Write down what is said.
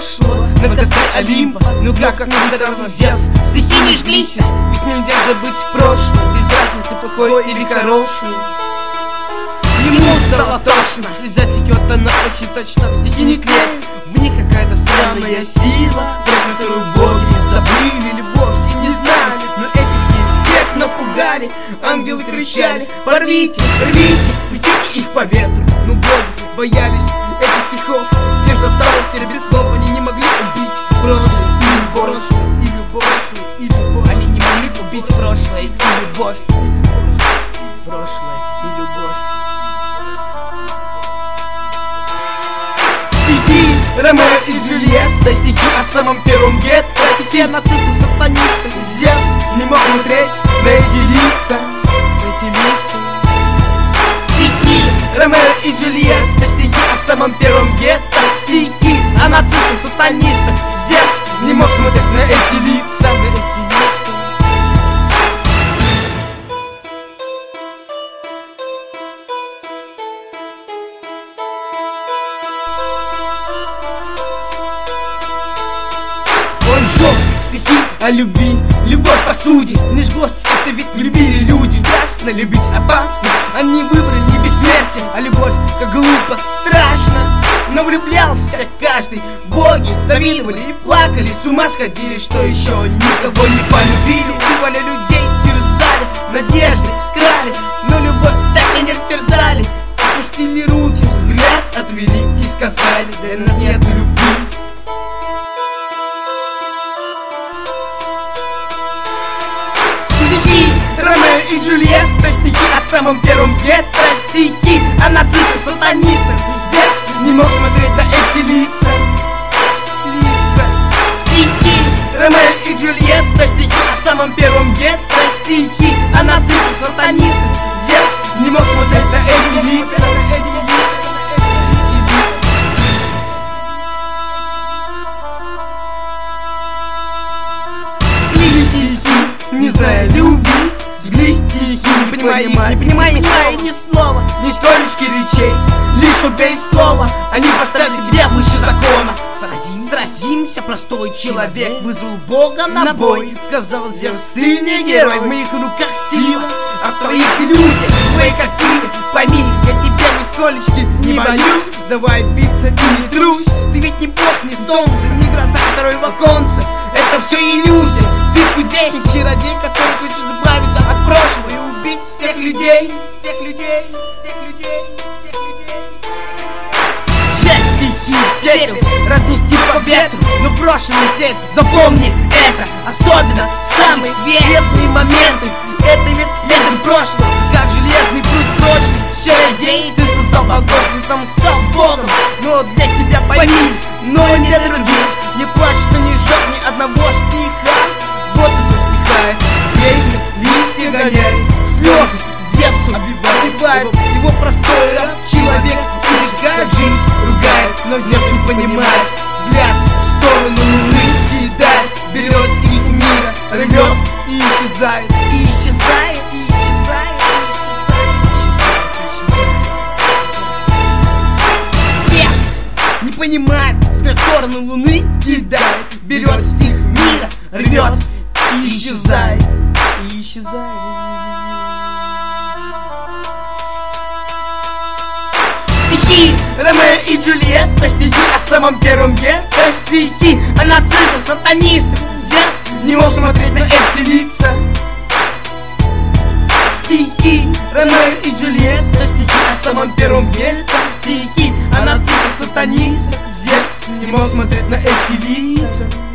прошлого на костре Олимпа. Ну как не старался Зевс, стихи не жглись, ведь нельзя забыть прошлое, без разницы плохой или хороший. Ему стало тошно, слеза текет, она очень сочна. Стихи не тлеют, в них какая-то странная сила, про которую боги забыли или вовсе не знали. Но эти стихи всех напугали, ангелы кричали: порвите, рвите, пустите их по ветру. Но боги боялись этих стихов, всем что осталось без слов. Они не могли убить прошлое и любовь, и любовь, и любовь. Они не могли убить прошлое и любовь, прошлое и любовь. Стихи Ромео и Джульетта, стихи о самом первом гетто, стихи нацисты, сатанисты. Зевс не мог смотреть на эти лица, Стихи Ромео и Джульетта, стихи о самом первом гетто, стихи о нацистах, сатанистах. Зевс не мог смотреть на эти лица, Он жёг стихи о любви, любовь по сути. Не жглось, это ведь любили люди. Страстно любить опасно, они выбрали не бессмертие, а любовь как глупо, страшно. Но влюблялся каждый, боги завидовали и плакали, с ума сходили, что еще никого не полюбили. Убивали людей, терзали, надежды крали, но любовь так и не растерзали. Опустили руки, взгляд отвели и сказали: да нас нет любви. Стихи Ромео и Джульетта, стихи о самом первом гетто, стихи о нацистах, сатанистах. Зевс не мог смотреть на эти лица. Стихи Ромео и Джульетта, стихи о самом первом гетто, стихи о нацистах, сатанистах. Зевс не мог смотреть на эти лица. Сгли стихи, не зная любви, сгли стихи, не понимая их, не понимая ни слова, ни сколечки речей, лишь убей слово. Они поставили себя выше закона. Сразимся, простой человек вызвал Бога на бой. Сказал Зевс: ты не герой, в моих руках сила, а в твоих иллюзиях, в твоей картине. Пойми, я тебя нисколечки не боюсь. Давай биться и не трусь. Ты ведь не бог, не солнце, не гроза второго оконца. Это все иллюзия. Ты худейший чародей, который хочет избавиться от прошлого и убить всех людей, всех людей, всех людей, всех людей. Часть стихи пепел разнести по ветру, но брошенный след, запомни это. Особенно самые светлые моменты, это ведь летом прошлого, как железный пруд прочный. Чародей, ты создал богов, ты сам стал богом, но для себя пойми, но не для других. Не плачь, что не жжет ни одного стиха. Вот это стихает, ветер, листья гоняет, слезы Зевсу обивает его простой раб. Человек как жизнь ругает, но Зевс не понимает. Взгляд в сторону луны кидает, берет стих мира, рвет и исчезает, и исчезает, и исчезает, и исчезает. Зевс не понимает, взгляд в сторону луны кидает, берет стих мира, рвет и исчезает, и исчезает. Стихи Ромео и Джульетта, стихи о самом первом гетто, стихи о нацистах, сатанистах. Зевс не мог смотреть на эти лица. Стихи Ромео и Джульетта, стихи о самом первом гетто, стихи о нацистах, сатанистах. Зевс не мог смотреть на эти лица.